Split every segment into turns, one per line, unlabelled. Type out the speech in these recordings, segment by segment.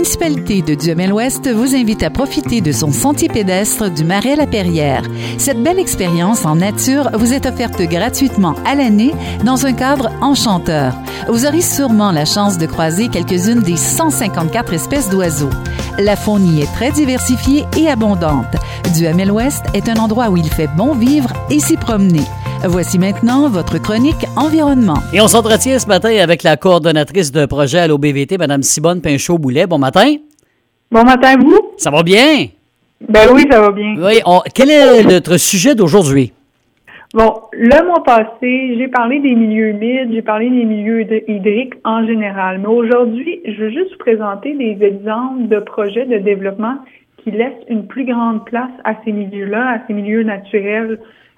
municipalité de Duhamel-Ouest vous invite à profiter de son sentier pédestre du Marais-la-Perrière. Cette belle expérience en nature vous est offerte gratuitement à l'année dans un cadre enchanteur. Vous aurez sûrement la chance de croiser quelques-unes des 154 espèces d'oiseaux. La faune y est très diversifiée et abondante. Duhamel-Ouest est un endroit où il fait bon vivre et s'y promener. Voici maintenant votre chronique environnement.
Et on s'entretient ce matin avec la coordonnatrice de projet à l'OBVT, Mme Simone Pinchot-Boulet. Bon matin.
Bon matin, vous?
Ça va bien?
Ben oui, ça va bien.
Oui. Quel est notre sujet d'aujourd'hui?
Bon, le mois passé, j'ai parlé des milieux humides, j'ai parlé des milieux hydriques en général. Mais aujourd'hui, je veux juste vous présenter des exemples de projets de développement qui laissent une plus grande place à ces milieux-là, à ces milieux naturels,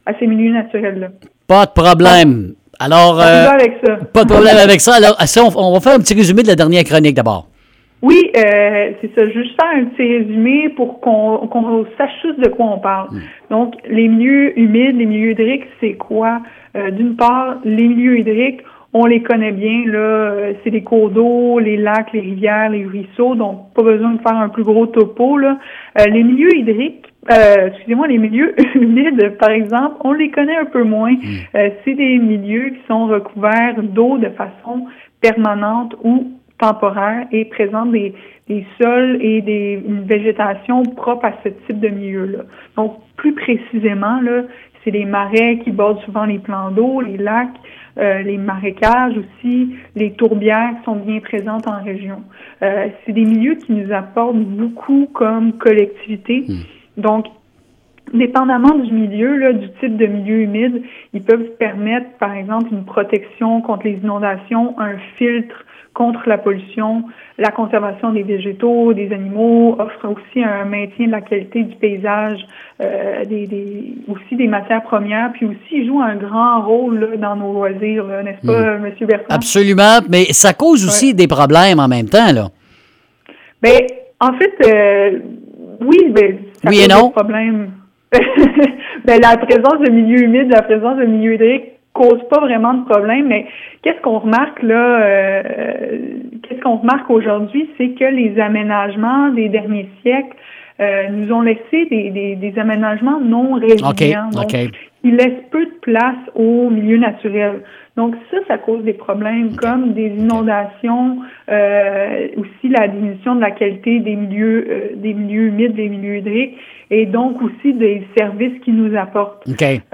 là.
Pas de problème. Alors,
avec ça.
pas de problème avec ça. Alors, on va faire un petit résumé de la dernière chronique d'abord.
Oui, c'est ça. Je veux juste faire un petit résumé pour qu'on sache tous de quoi on parle. Donc, les milieux humides, les milieux hydriques, c'est quoi? D'une part, les milieux hydriques, on les connaît bien, là. C'est les cours d'eau, les lacs, les rivières, les ruisseaux, donc pas besoin de faire un plus gros topo, là. Les milieux hydriques, les milieux humides, par exemple, on les connaît un peu moins. C'est des milieux qui sont recouverts d'eau de façon permanente ou temporaire et présentent des sols et une végétation propre à ce type de milieu-là. Donc, plus précisément, là, c'est les marais qui bordent souvent les plans d'eau, les lacs, les marécages aussi, les tourbières qui sont bien présentes en région. C'est des milieux qui nous apportent beaucoup comme collectivité. Donc, dépendamment du milieu, là, du type de milieu humide, ils peuvent permettre, par exemple, une protection contre les inondations, un filtre contre la pollution, la conservation des végétaux, des animaux, offre aussi un maintien de la qualité du paysage, aussi des matières premières, puis aussi ils jouent un grand rôle là, dans nos loisirs, là, n'est-ce pas, M. Bertrand?
Absolument, mais ça cause aussi des problèmes en même temps, là.
Ben, en fait, oui, ça
oui
cause
et non.
des problèmes. Ben, la présence de milieux humides, la présence de milieux hydriques cause pas vraiment de problème, mais qu'est-ce qu'on remarque là, qu'est-ce qu'on remarque aujourd'hui, c'est que les aménagements des derniers siècles nous ont laissé des aménagements non résilients. Donc, ils laissent peu de place aux milieux naturels. Donc ça cause des problèmes comme des inondations, aussi la diminution de la qualité des milieux humides, des milieux hydriques, et donc aussi des services qu'ils nous apportent.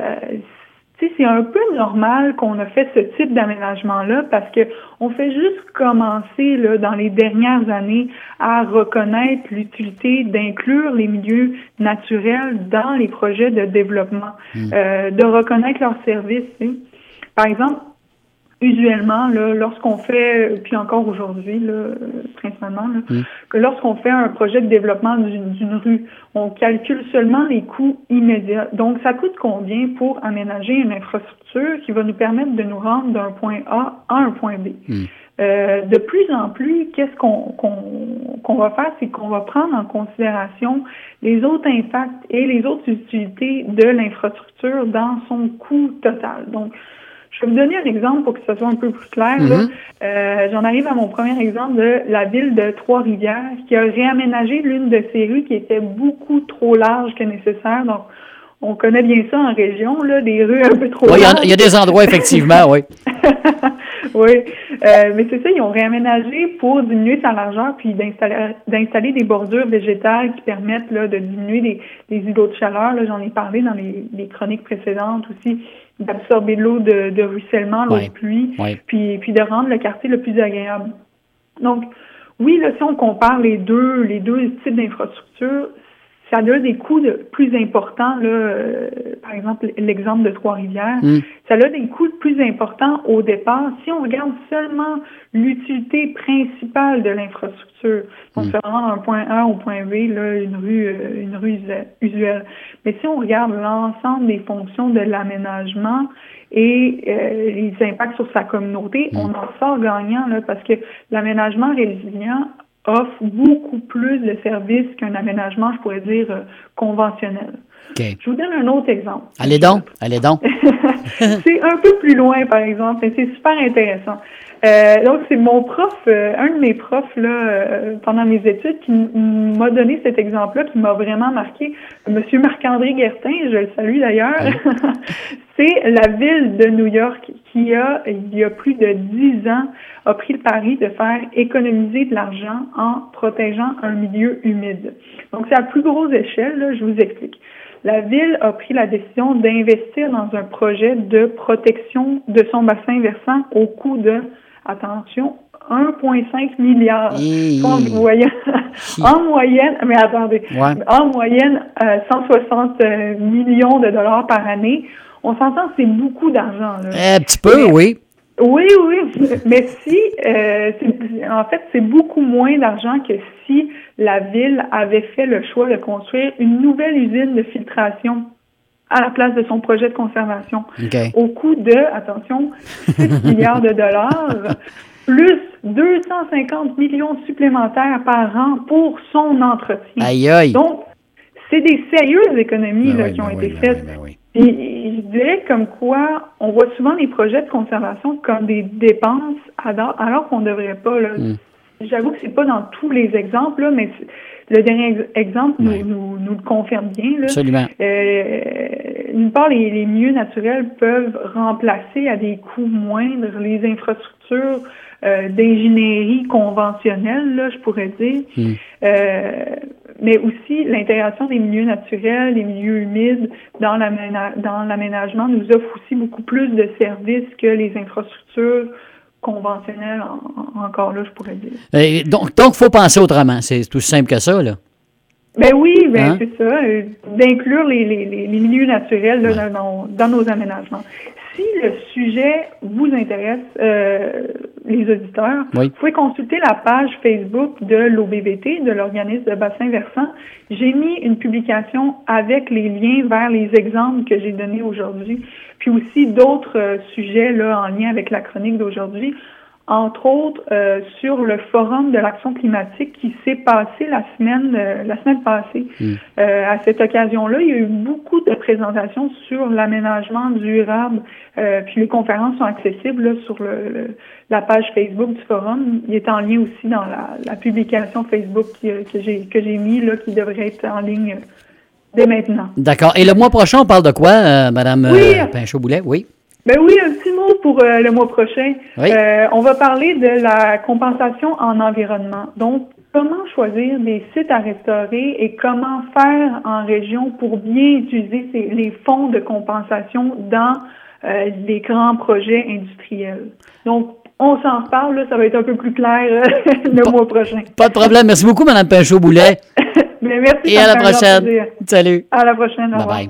C'est un peu normal qu'on a fait ce type d'aménagement-là parce que on fait juste commencer là, dans les dernières années à reconnaître l'utilité d'inclure les milieux naturels dans les projets de développement, de reconnaître leurs services. Par exemple, usuellement, là, lorsqu'on fait, puis encore aujourd'hui, là, principalement, là, que lorsqu'on fait un projet de développement d'une rue, on calcule seulement les coûts immédiats. Donc, ça coûte combien pour aménager une infrastructure qui va nous permettre de nous rendre d'un point A à un point B. De plus en plus, qu'est-ce qu'on va faire, c'est qu'on va prendre en considération les autres impacts et les autres utilités de l'infrastructure dans son coût total. Donc, je vais vous donner un exemple pour que ce soit un peu plus clair. J'en arrive à mon premier exemple de la ville de Trois-Rivières qui a réaménagé l'une de ses rues qui était beaucoup trop large que nécessaire. Donc, on connaît bien ça en région, là, des rues un peu trop larges.
Il y a des endroits, effectivement, oui.
Oui, mais c'est ça, ils ont réaménagé pour diminuer sa largeur puis d'installer des bordures végétales qui permettent là, de diminuer des îlots de chaleur. Là, j'en ai parlé dans les chroniques précédentes aussi, d'absorber l'eau de ruissellement, l'eau de pluie, puis de rendre le quartier le plus agréable. Donc, oui, là, si on compare les deux types d'infrastructures, ça a des coûts plus importants, là, par exemple, l'exemple de Trois-Rivières, ça a des coûts plus importants au départ. Si on regarde seulement l'utilité principale de l'infrastructure, donc se rendre d'un point A au point B, là, une rue usuelle. Mais si on regarde l'ensemble des fonctions de l'aménagement et les impacts sur sa communauté, on en sort gagnant, là, parce que l'aménagement résilient offre beaucoup plus de services qu'un aménagement, je pourrais dire, conventionnel. Je vous donne un autre exemple.
Allez donc.
C'est un peu plus loin, par exemple, et c'est super intéressant. Donc, c'est mon prof, un de mes profs là, pendant mes études qui m'a donné cet exemple-là, qui m'a vraiment marqué. Monsieur Marc-André Guertin, je le salue d'ailleurs. C'est la ville de New York qui il y a plus de 10 ans, a pris le pari de faire économiser de l'argent en protégeant un milieu humide. Donc, c'est à plus grosse échelle, là, je vous explique. La ville a pris la décision d'investir dans un projet de protection de son bassin versant au coût de, attention, 1,5 milliard. Vous voyez, en moyenne, mais attendez, en moyenne, 160 millions de dollars par année. On s'entend, c'est beaucoup d'argent. Là.
Un petit peu, oui.
Oui, mais en fait, c'est beaucoup moins d'argent que si la ville avait fait le choix de construire une nouvelle usine de filtration à la place de son projet de conservation.
Okay.
Au coût de, attention, 6 milliards de dollars, plus 250 millions supplémentaires par an pour son entretien.
Aïe, aïe.
Donc, c'est des sérieuses économies qui ont été faites. Et je dirais comme quoi, on voit souvent les projets de conservation comme des dépenses alors qu'on ne devrait pas. Là. J'avoue que c'est pas dans tous les exemples, là, mais le dernier exemple nous le confirme bien. Là.
Absolument.
D'une part, les milieux naturels peuvent remplacer à des coûts moindres les infrastructures d'ingénierie conventionnelle, là, je pourrais dire. Mais aussi l'intégration des milieux naturels, des milieux humides dans l'aménagement nous offre aussi beaucoup plus de services que les infrastructures conventionnelles, encore là, je pourrais dire.
Donc, il faut penser autrement. C'est tout simple que ça, là.
Ben oui, c'est ça. D'inclure les milieux naturels là, dans nos aménagements. Si le sujet vous intéresse, les auditeurs, vous pouvez consulter la page Facebook de l'OBVT, de l'organisme de bassin versant. J'ai mis une publication avec les liens vers les exemples que j'ai donnés aujourd'hui, puis aussi d'autres sujets là en lien avec la chronique d'aujourd'hui. Entre autres, sur le forum de l'action climatique qui s'est passé la semaine passée. À cette occasion-là, il y a eu beaucoup de présentations sur l'aménagement durable. Puis les conférences sont accessibles là, sur la page Facebook du forum. Il est en lien aussi dans la publication Facebook que j'ai mis là, qui devrait être en ligne dès maintenant.
D'accord. Et le mois prochain, on parle de quoi, Madame Pinchot-Boulet? Oui.
Ben oui, un petit mot pour le mois prochain.
Oui.
On va parler de la compensation en environnement. Donc, comment choisir des sites à restaurer et comment faire en région pour bien utiliser les fonds de compensation dans les grands projets industriels. Donc, on s'en reparle, là, ça va être un peu plus clair le mois prochain.
Pas de problème. Merci beaucoup, Mme Pinchot-Boulet.
Merci.
Et à la prochaine. Salut.
À la prochaine. Au revoir.
Bye-bye.